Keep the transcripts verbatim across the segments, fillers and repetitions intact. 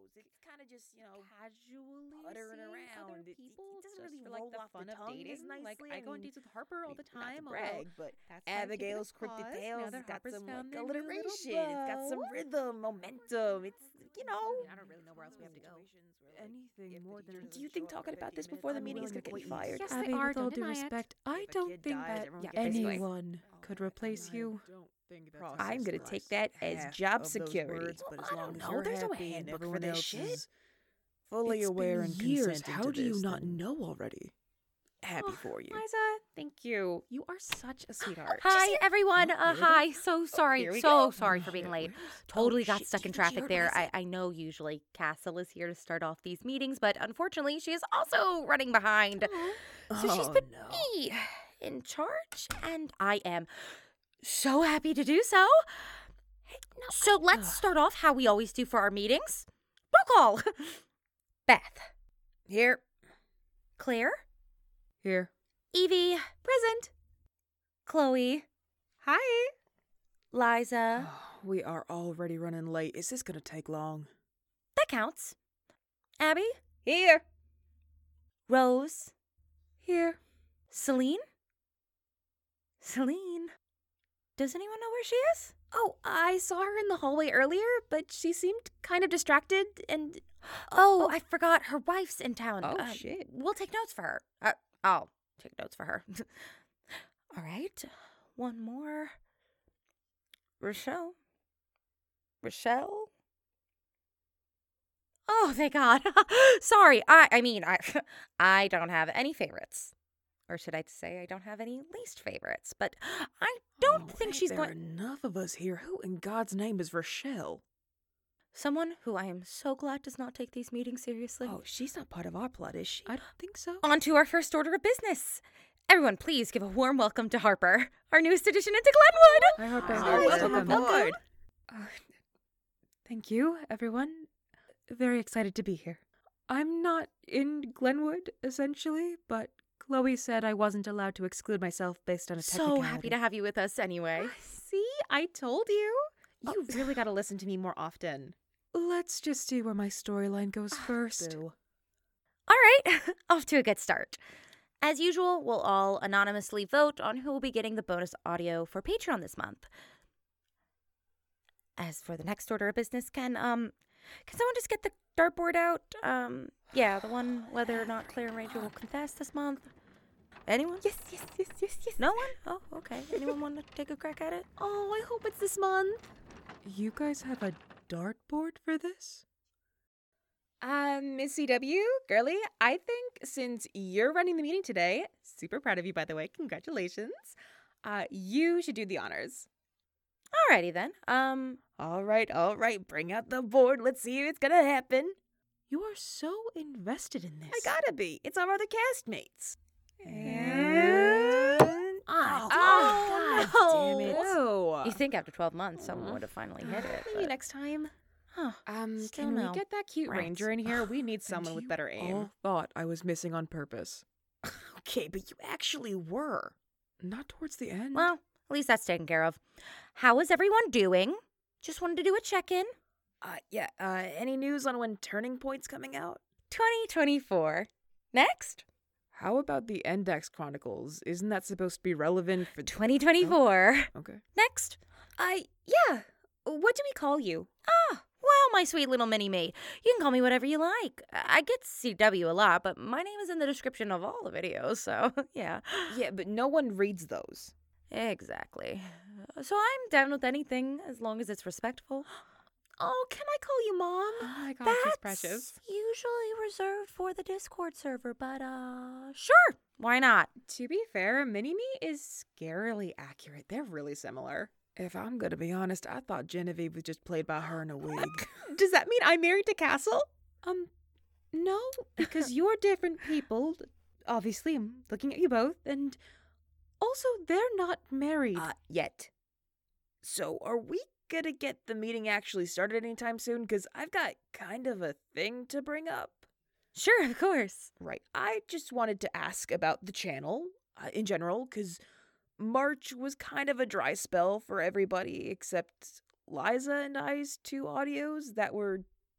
It's kind of just, you know, casually puttering seeing around. other It- it people doesn't just really for like roll the off the fun of tongue dating. as nicely. Like I I go on mean, dates with Harper all the not to time. brag, although but that's why I'm keeping Abigail's a Cryptic pause. Tales Now has that got Harper's some like found their new little alliteration. It's got some beau. rhythm, momentum. It's, you know. I mean, I don't really know where else we have to go. Anything more than Do you think talking about this before the meeting is going to get me fired? Yes, Abby, they are. with all Don't due deny it. respect, I If a don't kid think dies, that everyone Yeah, gets basically. anyone could replace you. I'm going to take that as job security. Well, I don't know. There's no handbook for this shit. Fully It's aware been and years. consenting How to do you this, not then know already? happy Oh, for you. Liza, thank you. You are such a sweetheart. Hi, everyone. Oh, Uh, here we go. hi. So sorry. here we so go. sorry for being Shit, late. where is- Totally Oh, got shit. stuck Do in you think she traffic heard there. what I I, said? I know usually Castle is here to start off these meetings, but unfortunately she is also running behind. So she's Oh, put no. me in charge, and I am so happy to do so. So let's start off how we always do for our meetings. Roll call. Beth. Here. Claire. Here. Evie. Present. Chloe. Hi. Liza. Oh, we are already running late. Is this gonna take long? That counts. Abby. Here. Rose. Here. Celine? Celine? Does anyone know where she is? Oh, I saw her in the hallway earlier, but she seemed kind of distracted and. Oh, I forgot. Her wife's in town. Oh, Uh, shit. We'll take notes for her. Uh, I'll take notes for her. All right. One more. Rochelle. Rochelle? Oh, thank God. Sorry. I I mean, I I don't have any favorites. Or should I say I don't have any least favorites, but I don't Oh, think ain't she's there going enough of us here. Who in God's name is Rochelle? someone who I am so glad does not take these meetings seriously. Oh, she's not part of our plot, is she? I don't think so. On to our first order of business. Everyone, please give a warm welcome to Harper, our newest addition into Glenwood. Hi, Harper. Hi, welcome aboard. Uh, thank you, everyone. Very excited to be here. I'm not in Glenwood, essentially, but Chloe said I wasn't allowed to exclude myself based on a So technicality. happy to have you with us anyway. See, I told you. You really got to listen to me more often. Let's just see where my storyline goes first. Boo. All right, off to a good start. As usual, we'll all anonymously vote on who will be getting the bonus audio for Patreon this month. As for the next order of business, can um, can someone just get the dartboard out? Um, yeah, the one whether or not Claire and Rachel will confess this month. Anyone? Yes, yes, yes, yes, yes. No one? Oh, okay. Anyone want to take a crack at it? Oh, I hope it's this month. You guys have a dartboard for this? Um, Miss C W, girly, I think since you're running the meeting today, super proud of you, by the way, congratulations, uh, you should do the honors. Alrighty then. Um, All right, all right. Bring out the board. Let's see if it's going to happen. You are so invested in this. I gotta be. It's our other castmates. And... Oh, Oh, God damn it. no. you think after twelve months someone would have finally hit it? Maybe but- next time. Huh. Um, Still can no. we get that cute Rats. ranger in here? We need And someone with you better aim. all thought I was missing on purpose. Okay, but you actually were. Not towards the end. Well, at least that's taken care of. How is everyone doing? Just wanted to do a check-in. Uh, yeah, uh, any news on when Turning Point's coming out? twenty twenty-four. Next. how about the Index Chronicles? Isn't that supposed to be relevant for... twenty twenty-four. Okay. Next. I, yeah. What do we call you? Ah, well, my sweet little mini-me. You can call me whatever you like. I get C W a lot, but my name is in the description of all the videos, so yeah. Yeah, but no one reads those. Exactly. So I'm down with anything as long as it's respectful. Oh, can I call you Mom? Oh my god, That's she's precious. usually reserved for the Discord server, but uh, sure, why not? To be fair, Mini-Me is scarily accurate. They're really similar. If I'm gonna be honest, I thought Genevieve was just played by her in a wig. Does that mean I'm married to Castle? Um, no, because you're different people. Obviously, I'm looking at you both, and also, they're not married. Uh, yet. So, are we gonna get the meeting actually started anytime soon? Because I've got kind of a thing to bring up. Sure, of course. Right. I just wanted to ask about the channel uh, in general, because March was kind of a dry spell for everybody except Liza and I's two audios that were,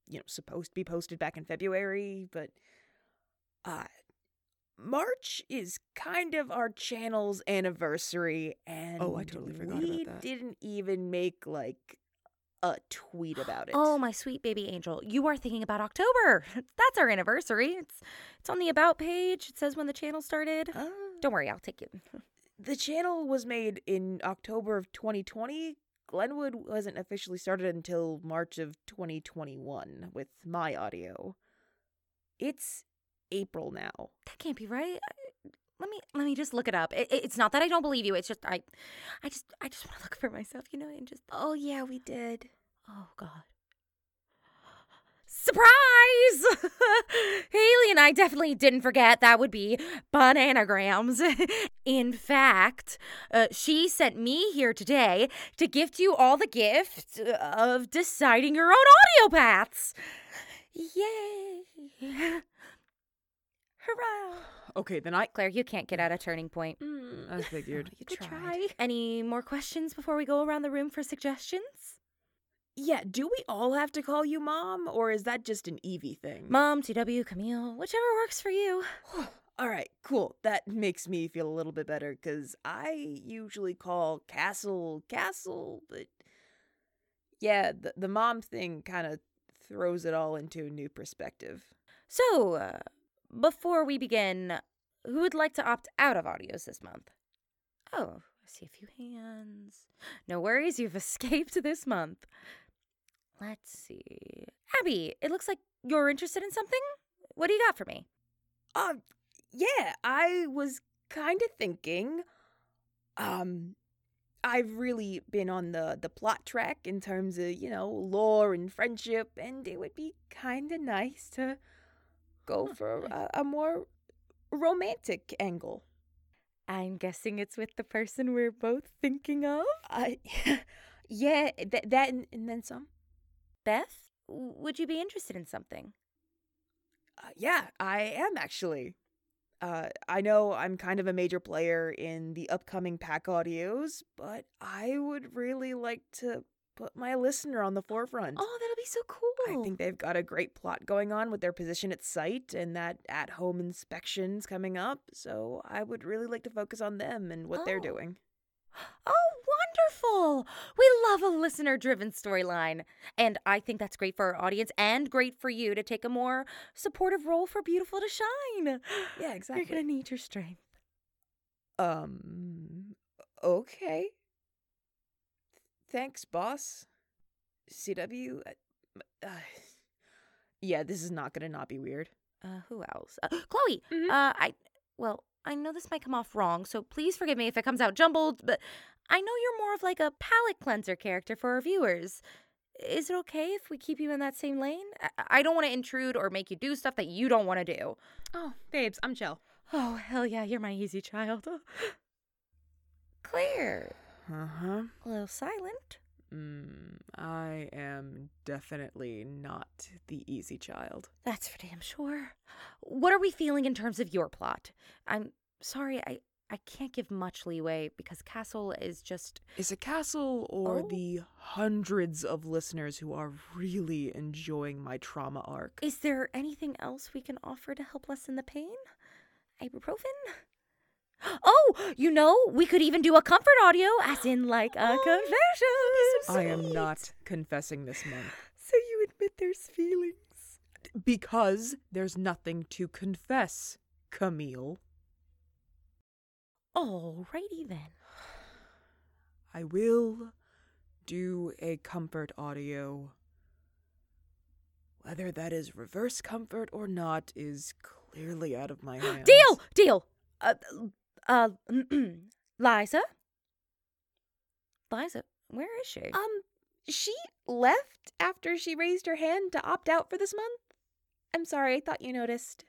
you know, supposed to be posted back in February, but uh March is kind of our channel's anniversary, and Oh, I totally forgot we about that. didn't even make like a tweet about it. Oh, my sweet baby angel. You are thinking about October. That's our anniversary. It's it's on the About page. It says when the channel started. Uh, Don't worry, I'll take you. the channel was made in October of twenty twenty. Glenwood wasn't officially started until March of twenty twenty-one with my audio. It's April now. That can't be right. I- Let me let me just look it up. It, it- it's not that I don't believe you. It's just I I just I just want to look for myself, you know, and just Oh, yeah, we did. oh god. Surprise! Haley and I definitely didn't forget. That would be bananagrams. In fact, uh, she sent me here today to gift you all the gift of deciding your own audio paths. Yay! Hurrah! Okay, then I. Claire, you can't get out a turning point. Mm, I figured. you Good tried. try. Any more questions before we go around the room for suggestions? Yeah, do we all have to call you Mom, or is that just an Evie thing? Mom, T W, Camille, whichever works for you. All right, cool. That makes me feel a little bit better, because I usually call Castle Castle, but yeah, the, the mom thing kind of throws it all into a new perspective. So, uh, before we begin, who would like to opt out of audios this month? Oh, I see a few hands. No worries, you've escaped this month. Let's see. Abby, it looks like you're interested in something. What do you got for me? Uh, yeah, I was kind of thinking, um, I've really been on the, the plot track in terms of, you know, lore and friendship, and it would be kind of nice to go for a, a more romantic angle. I'm guessing it's with the person we're both thinking of. Uh, yeah, th- that and, and then some. Beth, w- would you be interested in something? Uh, yeah, I am actually. Uh, I know I'm kind of a major player in the upcoming pack audios, but I would really like to put my listener on the forefront. Oh, that'll be so cool. I think they've got a great plot going on with their position at site and that at-home inspections coming up, so I would really like to focus on them and what they're Oh. doing. Oh, wonderful. We love a listener-driven storyline. And I think that's great for our audience and great for you to take a more supportive role for Beautiful to shine. Yeah, exactly. You're going to need your strength. Um, okay. Thanks, boss. C W? Uh, uh, yeah, this is not gonna not be weird. Uh, who else? Uh, Chloe, Mhm. uh, I, well, I know this might come off wrong, so please forgive me if it comes out jumbled, but I know you're more of like a palate cleanser character for our viewers. Is it okay if we keep you in that same lane? I, I don't want to intrude or make you do stuff that you don't want to do. Oh, babes, I'm chill. Oh, hell yeah, you're my easy child. Claire, Uh-huh. a little silent. Mm, I am definitely not the easy child. That's for damn sure. What are we feeling in terms of your plot? I'm sorry, I, I can't give much leeway because Castle is just... Is it Castle or Oh. the hundreds of listeners who are really enjoying my trauma arc? Is there anything else we can offer to help lessen the pain? Ibuprofen? Oh, you know, we could even do a comfort audio, as in like a Oh, confession. I am not confessing this month. So you admit there's feelings? Because there's nothing to confess, Camille. Alrighty then. I will do a comfort audio. Whether that is reverse comfort or not is clearly out of my hands. Deal! Deal! Uh, uh, Liza? Liza, where is she? Um, she left after she raised her hand to opt out for this month? I'm sorry, I thought you noticed.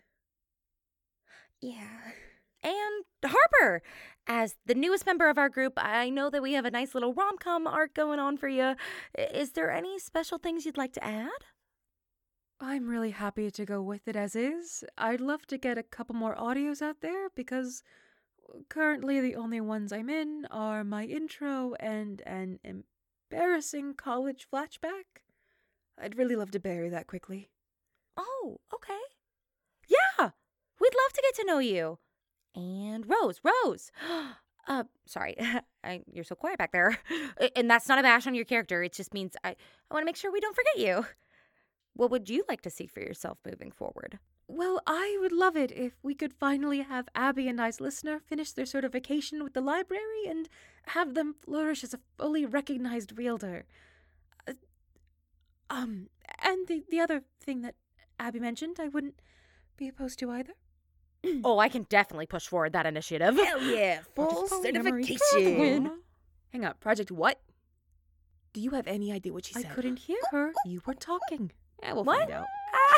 Yeah. And Harper, as the newest member of our group, I know that we have a nice little rom-com arc going on for you. Is there any special things you'd like to add? I'm really happy to go with it as is. I'd love to get a couple more audios out there because currently the only ones I'm in are my intro and an embarrassing college flashback. I'd really love to bury that quickly. Oh, okay. Yeah, we'd love to get to know you. And Rose, Rose. uh, sorry, I, you're so quiet back there. And that's not a bash on your character. It just means I, I want to make sure we don't forget you. What would you like to see for yourself moving forward? Well, I would love it if we could finally have Abby and I's listener finish their certification with the library and have them flourish as a fully recognized realtor. Uh, um, and the, the other thing that Abby mentioned, I wouldn't be opposed to either. Oh, I can definitely push forward that initiative. Hell yeah, full Polyamory. certification. Hang on, Project what? Do you have any idea what she I said? couldn't hear her. You were talking. Yeah, we'll What? find out.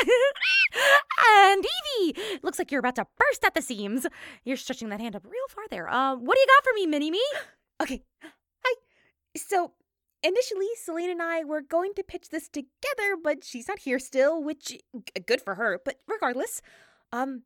And Evie! Looks like you're about to burst at the seams. You're stretching that hand up real far there. Uh, what do you got for me, Mini-Me? Okay. Hi. So, initially, Celine and I were going to pitch this together, but she's not here still, which, g- good for her. But regardless, um...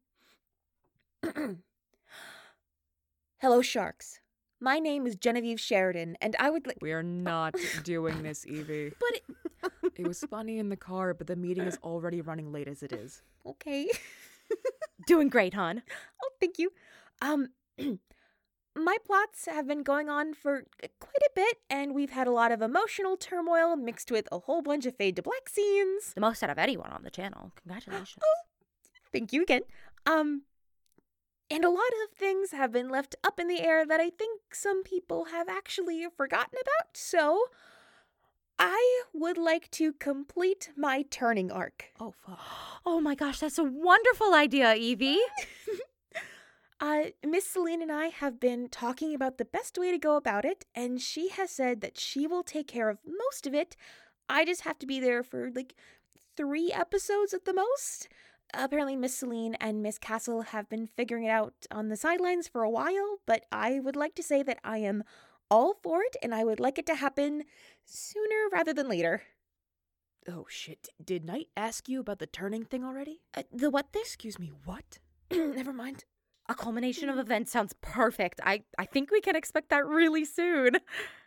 Hello, Sharks. My name is Genevieve Sheridan, and I would like... We are not doing this, Evie. But it... It was funny in the car, but the meeting is already running late as it is. Okay. Doing great, hon. Oh, thank you. Um, my plots have been going on for quite a bit, and we've had a lot of emotional turmoil mixed with a whole bunch of fade to black scenes. The most out of anyone on the channel. Congratulations. Thank you again. Um, and a lot of things have been left up in the air that I think some people have actually forgotten about, so I would like to complete my turning arc. Oh, fuck. Oh my gosh, that's a wonderful idea, Evie. Uh, Miss Celine and I have been talking about the best way to go about it, and she has said that she will take care of most of it. I just have to be there for like three episodes at the most. Apparently, Miss Celine and Miss Castle have been figuring it out on the sidelines for a while, but I would like to say that I am all for it, and I would like it to happen sooner rather than later. Oh, shit. Did Knight ask you about the turning thing already? Uh, the what thing? Excuse me, what? Never mind. A culmination of events sounds perfect. I, I think we can expect that really soon.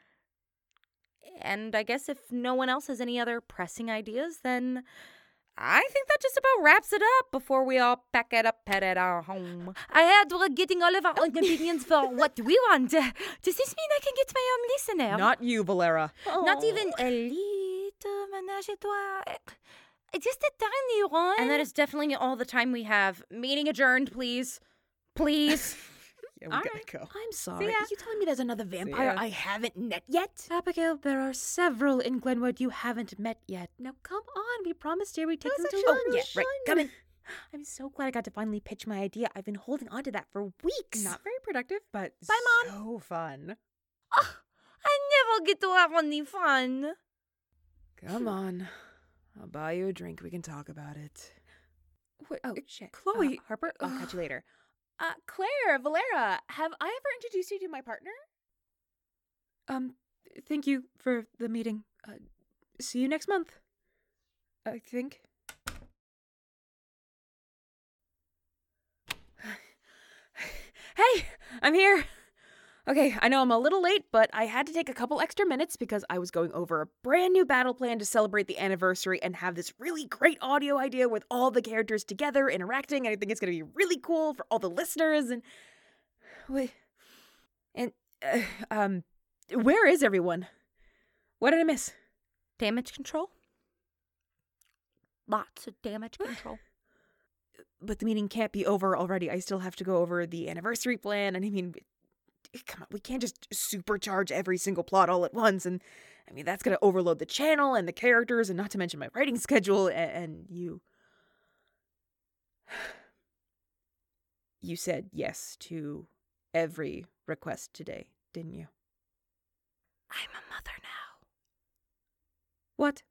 And I guess if no one else has any other pressing ideas, then I think that just about wraps it up before we all pack it up, head at our home. I heard we're getting all of our opinions for what we want. Does this mean I can get my own listener? Not you, Valera. Not even a little ménage à trois. Just a tiny one. And that is definitely all the time we have. Meeting adjourned, please. Please. Yeah, we All gotta right. go. I'm sorry. ya. You telling me there's another vampire ya. I haven't met yet? Abigail, there are several in Glenwood you haven't met yet. Now, come on. We promised you we'd take them to actually lunch. really Yeah, right. fun. Come in. I'm so glad I got to finally pitch my idea. I've been holding on to that for weeks. Not very productive, but Bye, Mom. so fun. Oh, I never get to have any fun. Come on. I'll buy you a drink. We can talk about it. Wait, oh, shit. Chloe, Uh, Harper, I'll uh, catch you later. Uh, Claire, Valera, have I ever introduced you to my partner? Um, thank you for the meeting. Uh, see you next month. I think. Hey, I'm here. Okay, I know I'm a little late, but I had to take a couple extra minutes because I was going over a brand new battle plan to celebrate the anniversary and have this really great audio idea with all the characters together interacting. And I think it's going to be really cool for all the listeners. And wait, and uh, um, where is everyone? What did I miss? Damage control? Lots of damage control. But the meeting can't be over already. I still have to go over the anniversary plan. And I mean, come on, we can't just supercharge every single plot all at once. And I mean, that's going to overload the channel and the characters, and not to mention my writing schedule and, and you. You said yes to every request today, didn't you? I'm a mother now. What?